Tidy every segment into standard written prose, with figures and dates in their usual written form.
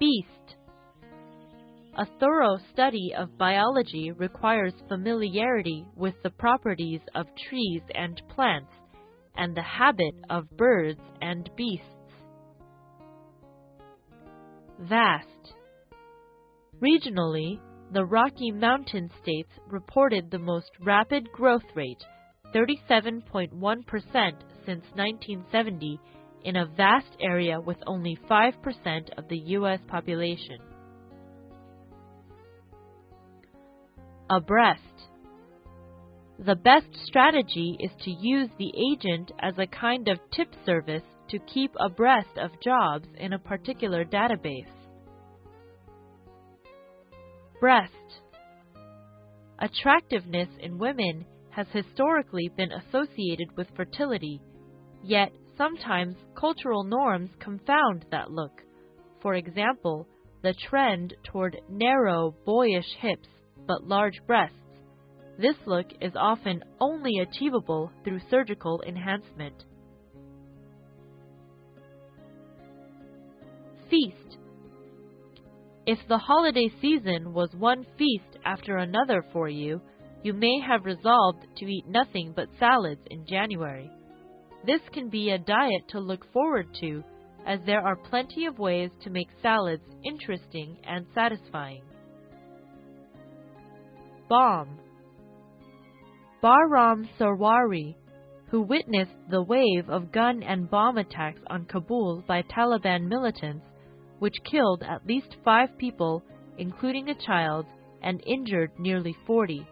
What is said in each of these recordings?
Feast. A thorough study of biology requires familiarity with the properties of trees and plants and the habit of birds and beasts. Vast. Regionally, the Rocky Mountain states reported the most rapid growth rate, 37.1% since 1970, in a vast area with only 5% of the U.S. population. Abreast. The best strategy is to use the agent as a kind of tip service to keep abreast of jobs in a particular database. Breast. Attractiveness in women has historically been associated with fertility, yet sometimes cultural norms confound that look. For example, the trend toward narrow, boyish hips but large breasts. This look is often only achievable through surgical enhancement. Feast. If the holiday season was one feast after another for you, you may have resolved to eat nothing but salads in January. This can be a diet to look forward to, as there are plenty of ways to make salads interesting and satisfying. Bomb. Bahram Sarwari, who witnessed the wave of gun and bomb attacks on Kabul by Taliban militants, which killed at least 5 people, including a child, and injured nearly 40.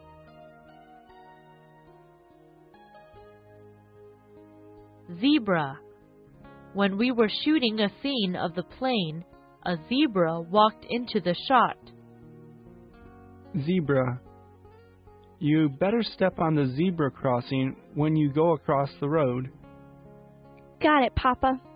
Zebra. When we were shooting a scene of the plane, a zebra walked into the shot. Zebra. You better step on the zebra crossing when you go across the road. Got it, Papa.